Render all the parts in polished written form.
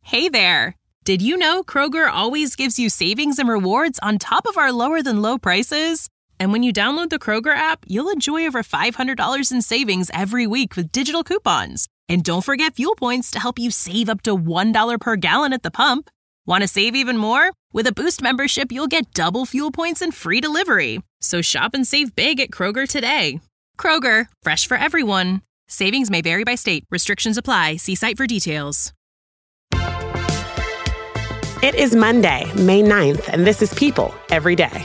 Hey there! Did you know Kroger always gives you savings and rewards on top of our lower-than-low prices? And when you download the Kroger app, you'll enjoy over $500 in savings every week with digital coupons. And don't forget fuel points to help you save up to $1 per gallon at the pump. Want to save even more? With a Boost membership, you'll get double fuel points and free delivery. So shop and save big at Kroger today. Kroger, fresh for everyone. Savings may vary by state. Restrictions apply. See site for details. It is Monday, May 9th, and this is People Every Day.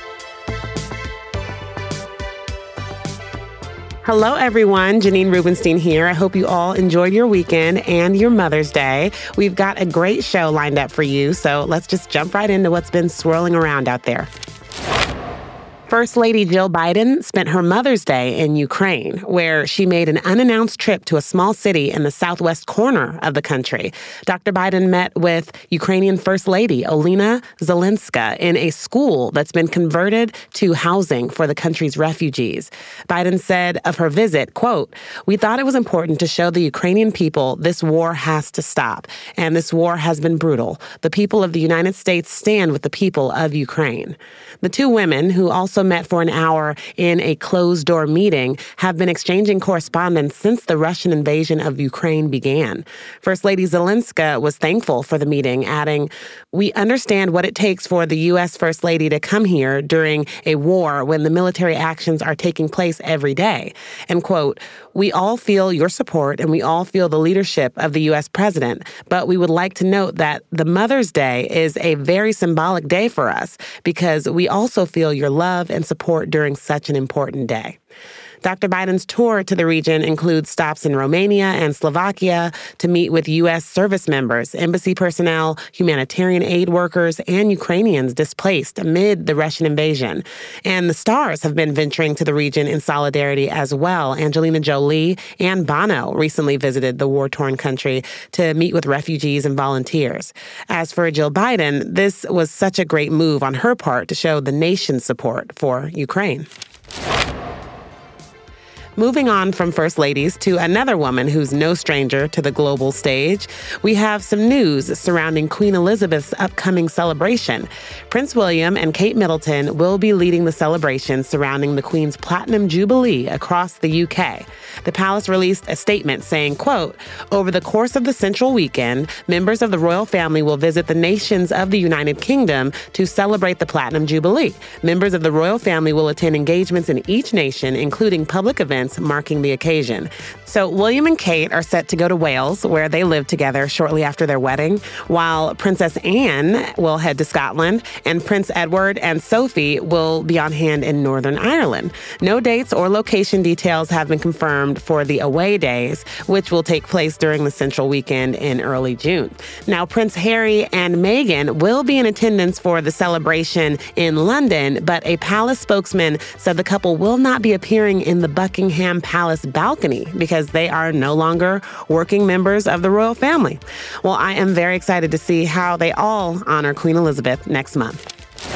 Hello, everyone. Janine Rubenstein here. I hope you all enjoyed your weekend and your Mother's Day. We've got a great show lined up for you, so let's just jump right into what's been swirling around out there. First Lady Jill Biden spent her Mother's Day in Ukraine, where she made an unannounced trip to a small city in the southwest corner of the country. Dr. Biden met with Ukrainian First Lady Olena Zelenska in a school that's been converted to housing for the country's refugees. Biden said of her visit, quote, "We thought it was important to show the Ukrainian people this war has to stop, and this war has been brutal. The people of the United States stand with the people of Ukraine." The two women, who also met for an hour in a closed-door meeting, have been exchanging correspondence since the Russian invasion of Ukraine began. First Lady Zelenska was thankful for the meeting, adding, "We understand what it takes for the U.S. First Lady to come here during a war when the military actions are taking place every day." And quote, "We all feel your support and we all feel the leadership of the U.S. President, but we would like to note that the Mother's Day is a very symbolic day for us because we also feel your love and support during such an important day." Dr. Biden's tour to the region includes stops in Romania and Slovakia to meet with U.S. service members, embassy personnel, humanitarian aid workers, and Ukrainians displaced amid the Russian invasion. And the stars have been venturing to the region in solidarity as well. Angelina Jolie and Bono recently visited the war-torn country to meet with refugees and volunteers. As for Jill Biden, this was such a great move on her part to show the nation's support for Ukraine. Moving on from First Ladies to another woman who's no stranger to the global stage, we have some news surrounding Queen Elizabeth's upcoming celebration. Prince William and Kate Middleton will be leading the celebration surrounding the Queen's Platinum Jubilee across the UK. The palace released a statement saying, quote, "Over the course of the central weekend, members of the royal family will visit the nations of the United Kingdom to celebrate the Platinum Jubilee. Members of the royal family will attend engagements in each nation, including public events marking the occasion." So William and Kate are set to go to Wales, where they live together shortly after their wedding, while Princess Anne will head to Scotland, and Prince Edward and Sophie will be on hand in Northern Ireland. No dates or location details have been confirmed for the away days, which will take place during the central weekend in early June. Now, Prince Harry and Meghan will be in attendance for the celebration in London, but a palace spokesman said the couple will not be appearing in the Buckingham Palace balcony because they are no longer working members of the royal family. Well, I am very excited to see how they all honor Queen Elizabeth next month.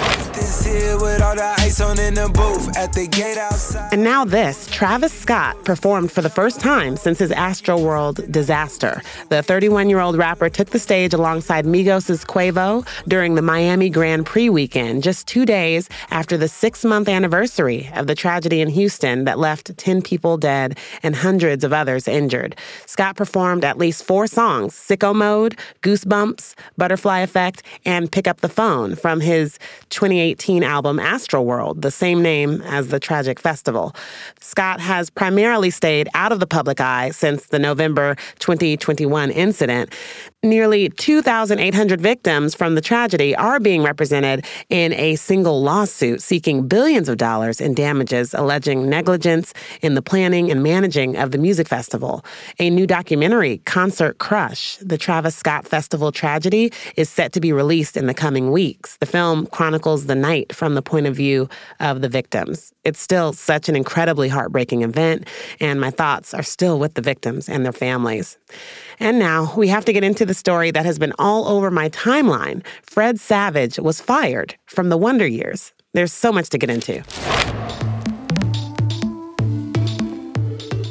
And now this, Travis Scott performed for the first time since his Astroworld disaster. The 31-year-old rapper took the stage alongside Migos' Quavo during the Miami Grand Prix weekend, just 2 days after the 6-month anniversary of the tragedy in Houston that left 10 people dead and hundreds of others injured. Scott performed at least 4 songs, Sicko Mode, Goosebumps, Butterfly Effect, and Pick Up the Phone from his 2018 album Astroworld, the same name as the tragic festival. Scott has primarily stayed out of the public eye since the November 2021 incident. Nearly 2,800 victims from the tragedy are being represented in a single lawsuit seeking billions of dollars in damages, alleging negligence in the planning and managing of the music festival. A new documentary, Concert Crush, the Travis Scott Festival Tragedy, is set to be released in the coming weeks. The film chronicles the night from the point of view of the victims. It's still such an incredibly heartbreaking event, and my thoughts are still with the victims and their families. And now we have to get into the story that has been all over my timeline. Fred Savage was fired from the Wonder Years. There's so much to get into.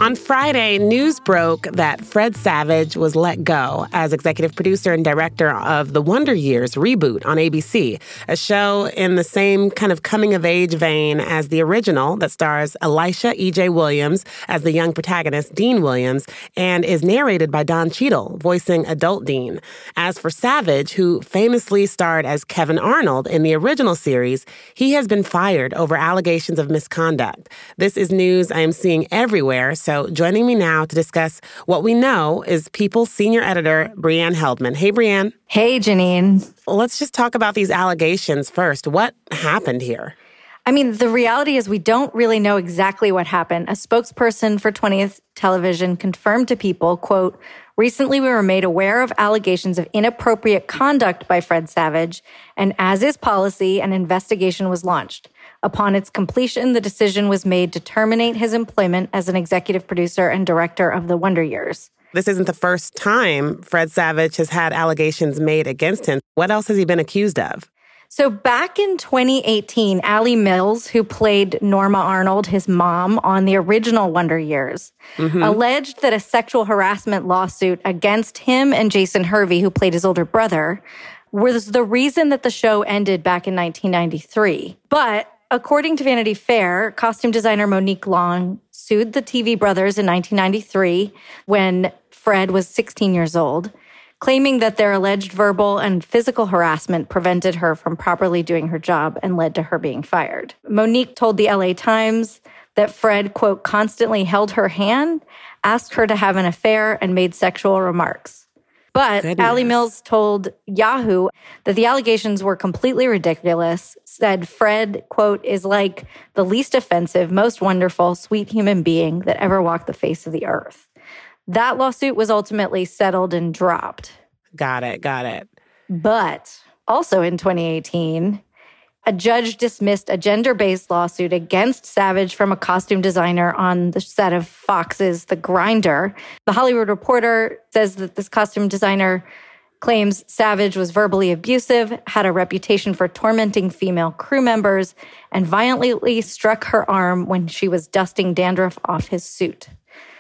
On Friday, news broke that Fred Savage was let go as executive producer and director of The Wonder Years reboot on ABC, a show in the same kind of coming-of-age vein as the original that stars Elisha E.J. Williams as the young protagonist, Dean Williams, and is narrated by Don Cheadle, voicing adult Dean. As for Savage, who famously starred as Kevin Arnold in the original series, he has been fired over allegations of misconduct. This is news I am seeing everywhere. So joining me now to discuss what we know is People's senior editor, Brianne Heldman. Hey, Brianne. Hey, Janine. Let's just talk about these allegations first. What happened here? I mean, the reality is we don't really know exactly what happened. A spokesperson for 20th Television confirmed to People, quote, "Recently we were made aware of allegations of inappropriate conduct by Fred Savage, and as is policy, an investigation was launched. Upon its completion, the decision was made to terminate his employment as an executive producer and director of The Wonder Years." This isn't the first time Fred Savage has had allegations made against him. What else has he been accused of? So back in 2018, Allie Mills, who played Norma Arnold, his mom, on the original Wonder Years, alleged that a sexual harassment lawsuit against him and Jason Hervey, who played his older brother, was the reason that the show ended back in 1993. But according to Vanity Fair, costume designer Monique Long sued the TV brothers in 1993 when Fred was 16 years old, claiming that their alleged verbal and physical harassment prevented her from properly doing her job and led to her being fired. Monique told the LA Times that Fred, quote, "constantly held her hand, asked her to have an affair, and made sexual remarks." But Allie Mills told Yahoo that the allegations were completely ridiculous, said Fred, quote, "is like the least offensive, most wonderful, sweet human being that ever walked the face of the earth." That lawsuit was ultimately settled and dropped. Got it. But also in 2018, a judge dismissed a gender-based lawsuit against Savage from a costume designer on the set of Fox's The Grinder. The Hollywood Reporter says that this costume designer claims Savage was verbally abusive, had a reputation for tormenting female crew members, and violently struck her arm when she was dusting dandruff off his suit.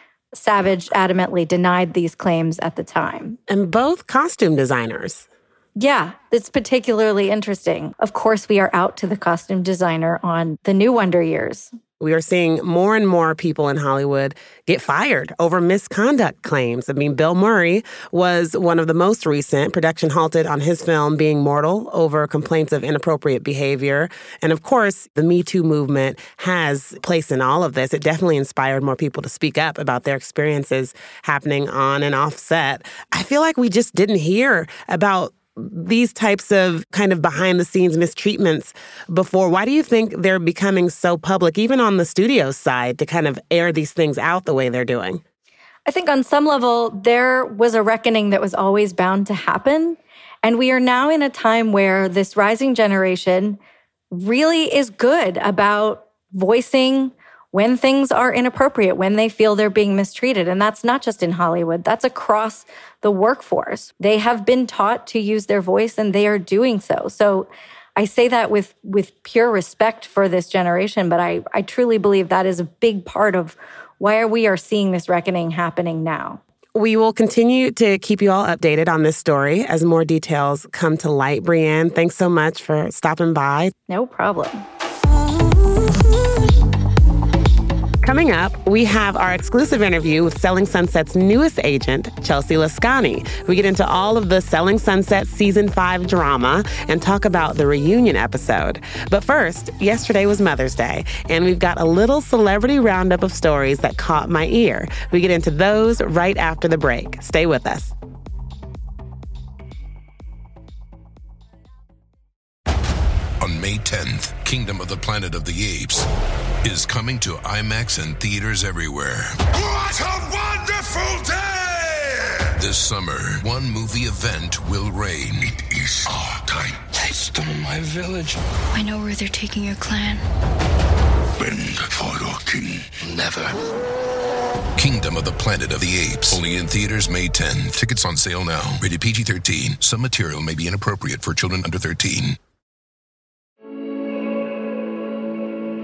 Savage adamantly denied these claims at the time. And both costume designers. Yeah, it's particularly interesting. Of course, we are out to the costume designer on the new Wonder Years. We are seeing more and more people in Hollywood get fired over misconduct claims. I mean, Bill Murray was one of the most recent. Production halted on his film Being Mortal over complaints of inappropriate behavior. And of course, the Me Too movement has place in all of this. It definitely inspired more people to speak up about their experiences happening on and off set. I feel like we just didn't hear about these types of kind of behind-the-scenes mistreatments before. Why do you think they're becoming so public, even on the studio side, to kind of air these things out the way they're doing? I think on some level, there was a reckoning that was always bound to happen. And we are now in a time where this rising generation really is good about voicing when things are inappropriate, when they feel they're being mistreated. And that's not just in Hollywood, that's across the workforce. They have been taught to use their voice and they are doing so. So I say that with pure respect for this generation, but I truly believe that is a big part of why we are seeing this reckoning happening now. We will continue to keep you all updated on this story as more details come to light. Brianne, thanks so much for stopping by. No problem. Coming up, we have our exclusive interview with Selling Sunset's newest agent, Chelsea Lascani. We get into all of the Selling Sunset Season 5 drama and talk about the reunion episode. But first, yesterday was Mother's Day, and we've got a little celebrity roundup of stories that caught my ear. We get into those right after the break. Stay with us. On May 10th, Kingdom of the Planet of the Apes is coming to IMAX and theaters everywhere. What a wonderful day! This summer, one movie event will reign. It is our time. They stole my village. I know where they're taking your clan. Bend for your king. Never. Kingdom of the Planet of the Apes. Only in theaters May 10. Tickets on sale now. Rated PG-13. Some material may be inappropriate for children under 13.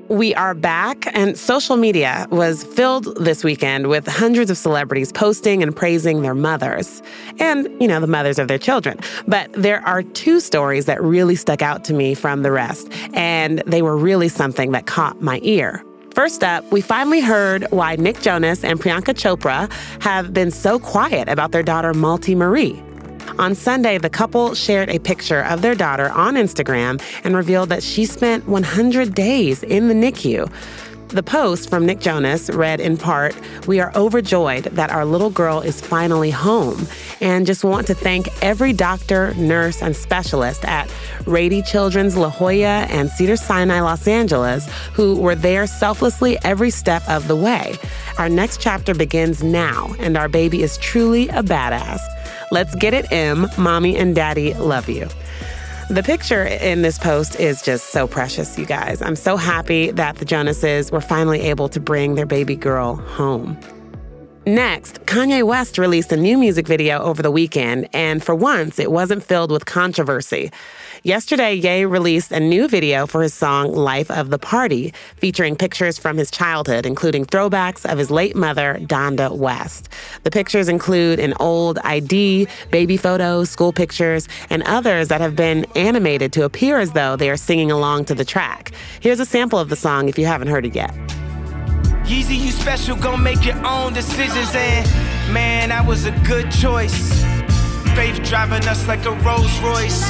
We are back, and social media was filled this weekend with hundreds of celebrities posting and praising their mothers and, the mothers of their children. But there are two stories that really stuck out to me from the rest, and they were really something that caught my ear. First up, we finally heard why Nick Jonas and Priyanka Chopra have been so quiet about their daughter, Malti Marie. On Sunday, the couple shared a picture of their daughter on Instagram and revealed that she spent 100 days in the NICU. The post from Nick Jonas read in part, "We are overjoyed that our little girl is finally home and just want to thank every doctor, nurse, and specialist at Rady Children's La Jolla and Cedars-Sinai, Los Angeles, who were there selflessly every step of the way. Our next chapter begins now, and our baby is truly a badass. Let's get it, M. Mommy and Daddy love you." The picture in this post is just so precious, you guys. I'm so happy that the Jonases were finally able to bring their baby girl home. Next, Kanye West released a new music video over the weekend, and for once, it wasn't filled with controversy. Yesterday, Ye released a new video for his song Life of the Party, featuring pictures from his childhood, including throwbacks of his late mother, Donda West. The pictures include an old ID, baby photos, school pictures, and others that have been animated to appear as though they are singing along to the track. Here's a sample of the song if you haven't heard it yet. Yeezy, you special, gon' make your own decisions, and man, that was a good choice. Faith driving us like a Rolls Royce.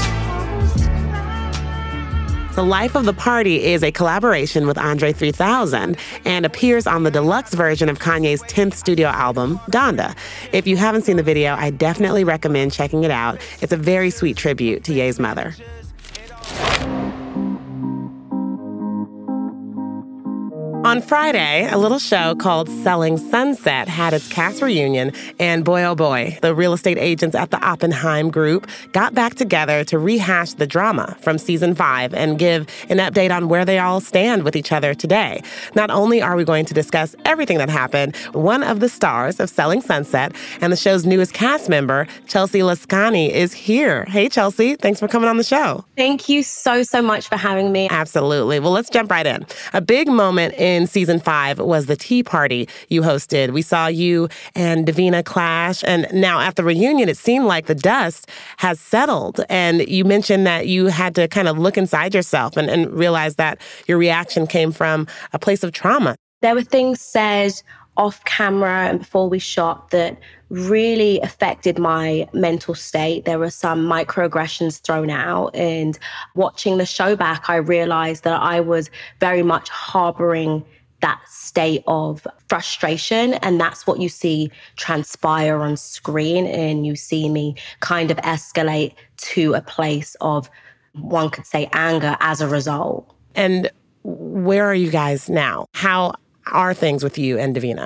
The Life of the Party is a collaboration with Andre 3000 and appears on the deluxe version of Kanye's 10th studio album, Donda. If you haven't seen the video, I definitely recommend checking it out. It's a very sweet tribute to Ye's mother. On Friday, a little show called Selling Sunset had its cast reunion, and boy, oh boy, the real estate agents at the Oppenheim Group got back together to rehash the drama from season 5 and give an update on where they all stand with each other today. Not only are we going to discuss everything that happened, one of the stars of Selling Sunset and the show's newest cast member, Chelsea Lascani, is here. Hey, Chelsea, thanks for coming on the show. Thank you so much for having me. Absolutely. Well, let's jump right in. A big moment in season 5 was the tea party you hosted. We saw you and Davina clash, and now at the reunion, it seemed like the dust has settled. And you mentioned that you had to kind of look inside yourself and realize that your reaction came from a place of trauma. There were things said off camera and before we shot that really affected my mental state. There were some microaggressions thrown out, and watching the show back, I realized that I was very much harboring that state of frustration, and that's what you see transpire on screen, and you see me kind of escalate to a place of, one could say, anger as a result. And where are you guys now? How are things with you and Davina?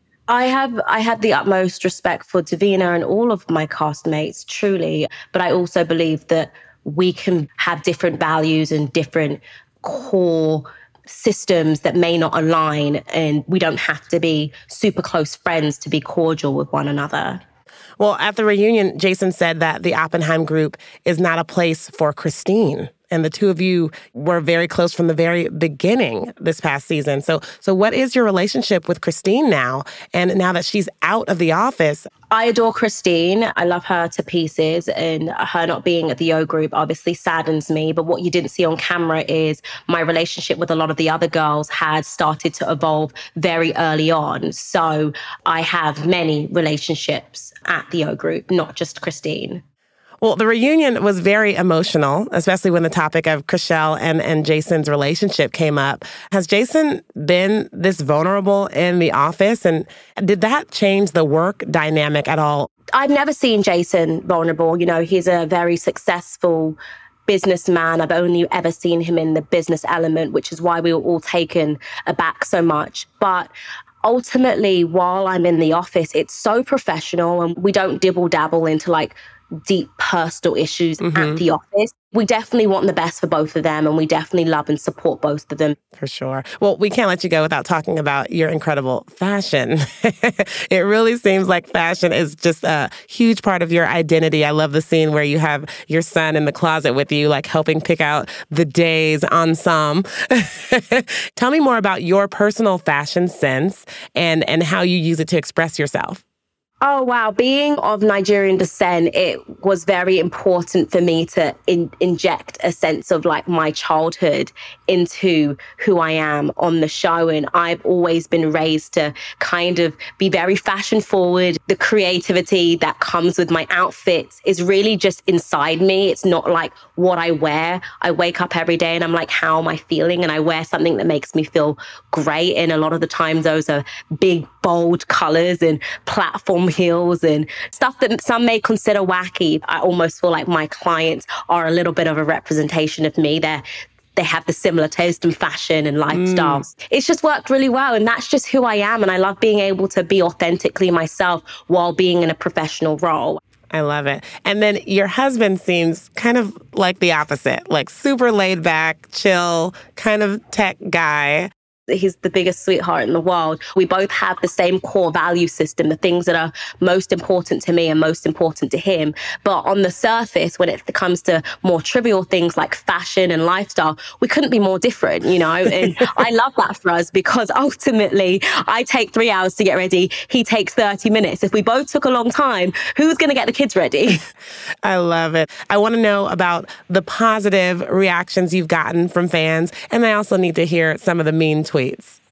I had the utmost respect for Davina and all of my castmates, truly. But I also believe that we can have different values and different core systems that may not align, and we don't have to be super close friends to be cordial with one another. Well, at the reunion, Jason said that the Oppenheim Group is not a place for Christine. And the two of you were very close from the very beginning this past season. So what is your relationship with Christine now? And now that she's out of the office? I adore Christine. I love her to pieces. And her not being at the O Group obviously saddens me. But what you didn't see on camera is my relationship with a lot of the other girls had started to evolve very early on. So I have many relationships at the O Group, not just Christine. Well, the reunion was very emotional, especially when the topic of Chrishell and Jason's relationship came up. Has Jason been this vulnerable in the office? And did that change the work dynamic at all? I've never seen Jason vulnerable. You know, he's a very successful businessman. I've only ever seen him in the business element, which is why we were all taken aback so much. But ultimately, while I'm in the office, it's so professional and we don't dibble dabble into like deep personal issues at the office. We definitely want the best for both of them, and we definitely love and support both of them. For sure. Well, we can't let you go without talking about your incredible fashion. It really seems like fashion is just a huge part of your identity. I love the scene where you have your son in the closet with you, like helping pick out the day's ensemble. Tell me more about your personal fashion sense and how you use it to express yourself. Oh, wow. Being of Nigerian descent, it was very important for me to inject a sense of like my childhood into who I am on the show. And I've always been raised to kind of be very fashion forward. The creativity that comes with my outfits is really just inside me. It's not like what I wear. I wake up every day and I'm like, how am I feeling? And I wear something that makes me feel great. And a lot of the times those are big, bold colors and platform heels and stuff that some may consider wacky. I almost feel like my clients are a little bit of a representation of me. They have the similar taste in fashion and lifestyle. It's just worked really well. And that's just who I am. And I love being able to be authentically myself while being in a professional role. I love it. And then your husband seems kind of like the opposite, like super laid back, chill, kind of tech guy. He's the biggest sweetheart in the world. We both have the same core value system, the things that are most important to me and most important to him. But on the surface, when it comes to more trivial things like fashion and lifestyle, we couldn't be more different, you know? And I love that for us because ultimately I take 3 hours to get ready. He takes 30 minutes. If we both took a long time, who's going to get the kids ready? I love it. I want to know about the positive reactions you've gotten from fans. And I also need to hear some of the mean tweets.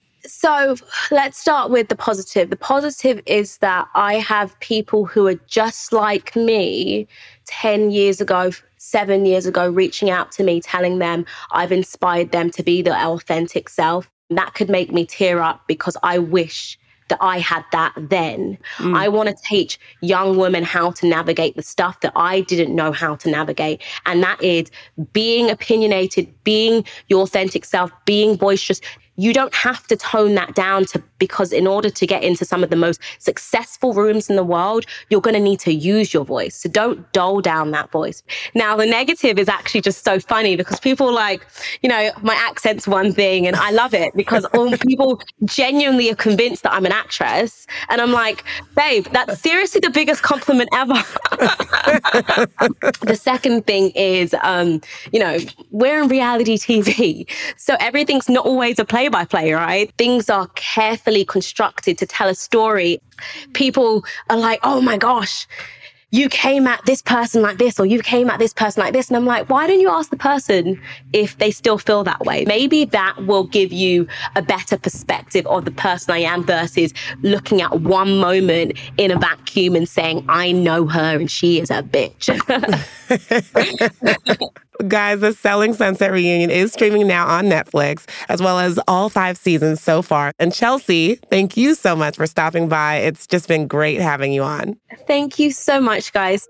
So let's start with the positive. The positive is that I have people who are just like me 10 years ago, 7 years ago, reaching out to me, telling them I've inspired them to be their authentic self. That could make me tear up because I wish that I had that then. I want to teach young women how to navigate the stuff that I didn't know how to navigate. And that is being opinionated, being your authentic self, being boisterous. You don't have to tone that down because in order to get into some of the most successful rooms in the world, you're going to need to use your voice. So don't dull down that voice. Now, the negative is actually just so funny because people like, you know, my accent's one thing and I love it because all people genuinely are convinced that I'm an actress. And I'm like, babe, that's seriously the biggest compliment ever. The second thing is, you know, we're in reality TV. So everything's not always a play-by-play, right? Things are carefully constructed to tell a story. People are like, oh my gosh, you came at this person like this, or you came at this person like this. And I'm like, why don't you ask the person if they still feel that way? Maybe that will give you a better perspective of the person I am versus looking at one moment in a vacuum and saying, I know her and she is a bitch. Guys, the Selling Sunset reunion is streaming now on Netflix, as well as all 5 seasons so far. And Chelsea, thank you so much for stopping by. It's just been great having you on. Thank you so much, guys.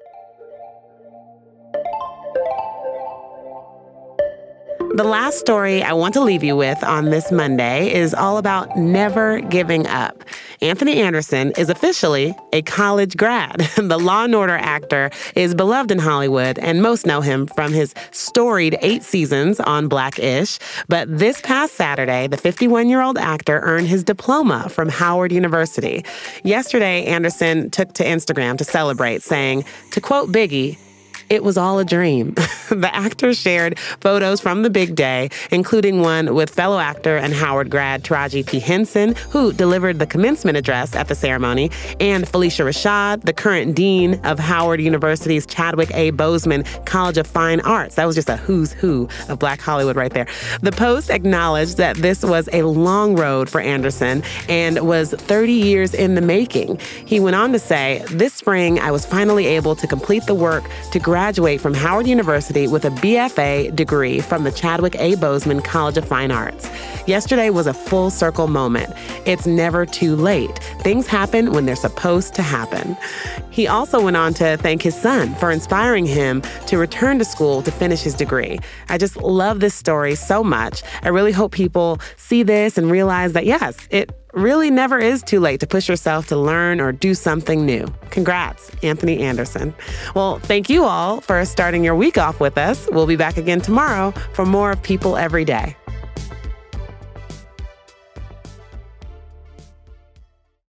The last story I want to leave you with on this Monday is all about never giving up. Anthony Anderson is officially a college grad. The Law & Order actor is beloved in Hollywood, and most know him from his storied 8 seasons on Black-ish. But this past Saturday, the 51-year-old actor earned his diploma from Howard University. Yesterday, Anderson took to Instagram to celebrate, saying, to quote Biggie, "It was all a dream." The actor shared photos from the big day, including one with fellow actor and Howard grad Taraji P. Henson, who delivered the commencement address at the ceremony, and Phylicia Rashad, the current dean of Howard University's Chadwick A. Boseman College of Fine Arts. That was just a who's who of Black Hollywood right there. The Post acknowledged that this was a long road for Anderson and was 30 years in the making. He went on to say, "This spring, I was finally able to complete the work to graduate from Howard University with a BFA degree from the Chadwick A. Boseman College of Fine Arts. Yesterday was a full circle moment. It's never too late. Things happen when they're supposed to happen." He also went on to thank his son for inspiring him to return to school to finish his degree. I just love this story so much. I really hope people see this and realize that, yes, it really never is too late to push yourself to learn or do something new. Congrats, Anthony Anderson. Well, thank you all for starting your week off with us. We'll be back again tomorrow for more of People Every Day.